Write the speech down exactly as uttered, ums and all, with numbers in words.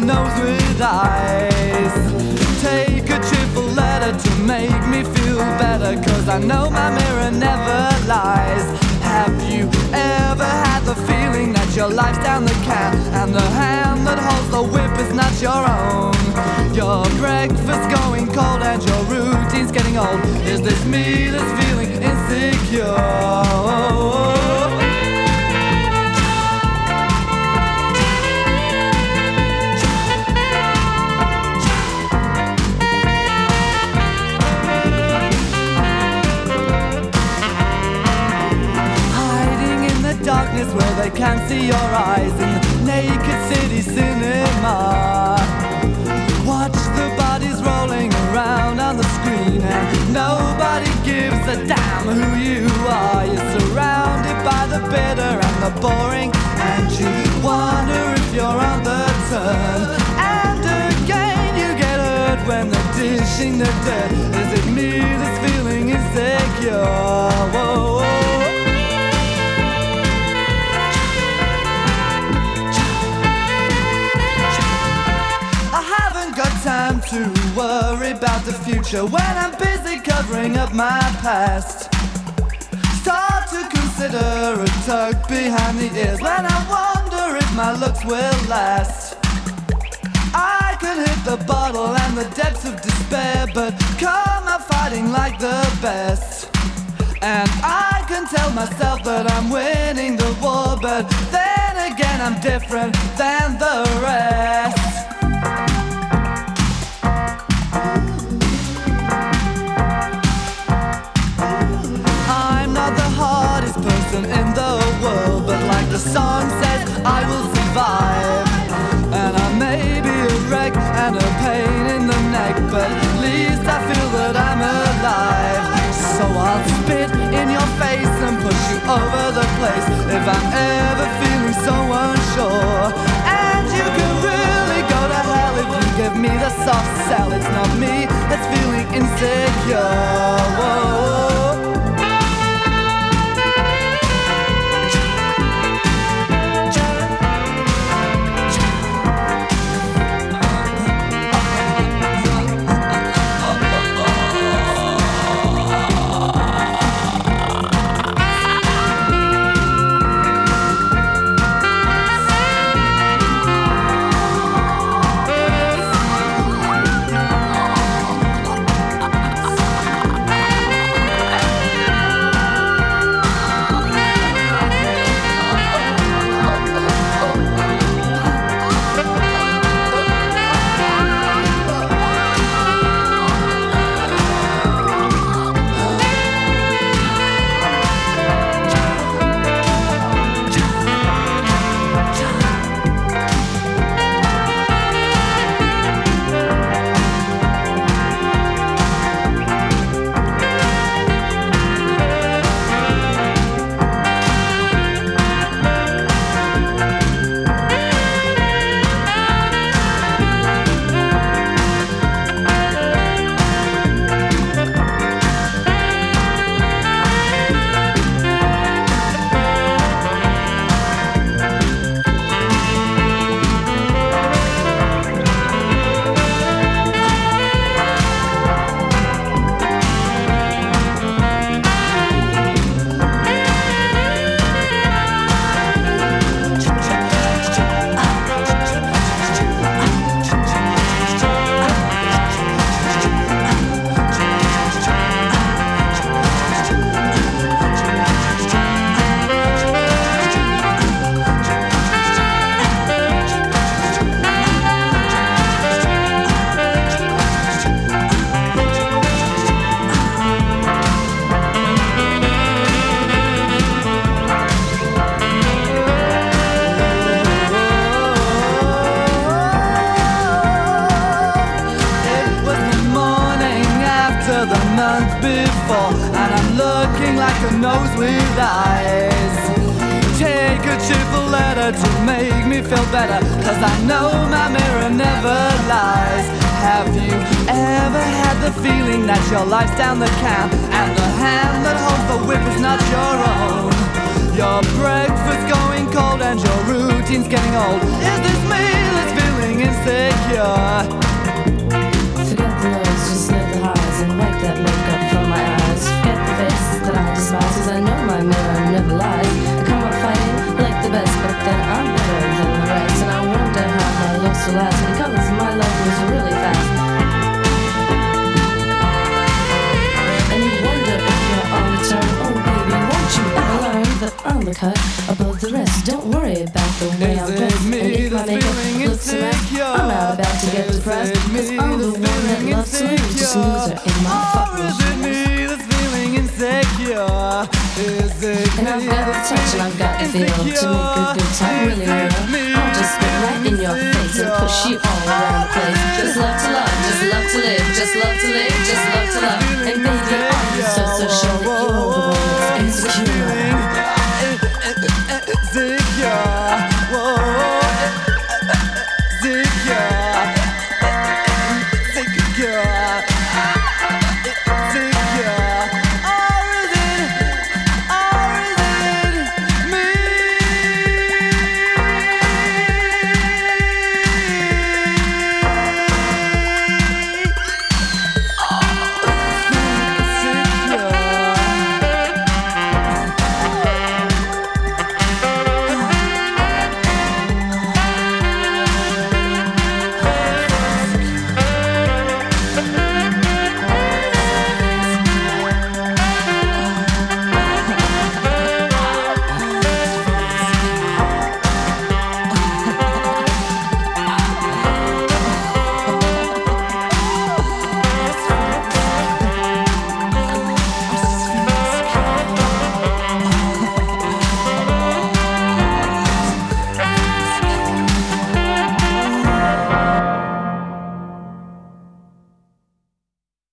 nose with eyes. Take a cheerful letter to make me feel better, 'cause I know my mirror never lies. Have you ever had the feeling that your life's down the can, and the hand that holds the whip is not your own? Your breakfast going cold and your routine's getting old. Is this me that's feeling insecure? Darkness where they can't see your eyes, in the naked city cinema. Watch the bodies rolling around on the screen, and nobody gives a damn who you are. You're surrounded by the bitter and the boring, and you wonder if you're on the turn. And again you get hurt when they're dishing the dirt. Is it me that's feeling insecure? Whoa. Time to worry about the future when I'm busy covering up my past. Start to consider a tug behind the ears when I wonder if my looks will last. I could hit the bottle and the depths of despair, but come out fighting like the best. And I can tell myself that I'm winning the war, but then again I'm different than the rest. In the world, but like the song says, I will survive. And I may be a wreck and a pain in the neck, but at least I feel that I'm alive. So I'll spit in your face and push you over the place if I'm ever feeling so unsure. And you can really go to hell if you give me the soft sell. It's not me that's feeling insecure. Whoa. like a nose with eyes. Take a cheerful letter to make me feel better, 'cause I know my mirror never lies. Have you ever had the feeling that your life's down the can, and the hand that holds the whip is not your own? Your breakfast going cold and your routine's getting old. Is this me that's feeling feeling insecure. Forget the lows, just live the highs and wipe that makeup from my eyes. Forget the face that I despise, cause I know my mirror never lies. I come up fighting like the best, but then I'm better than the rest. And I wonder how my looks will last, because my love moves really fast. And you wonder if you're on the turn, oh baby, won't you ever learn that I'm the cut above the rest? Don't worry about the way I'm dressed, and if my makeup looks a mess, I'm not about to get depressed, cause I'm the one that loves to lose, just loser in my fucking Or is it me that's feeling insecure? Is it And I've got the touch and I've got the feel to make a good time really real. I'll just spit right in your face and push you all around the place. Just love to love, just love to live, just love to live, just love to love.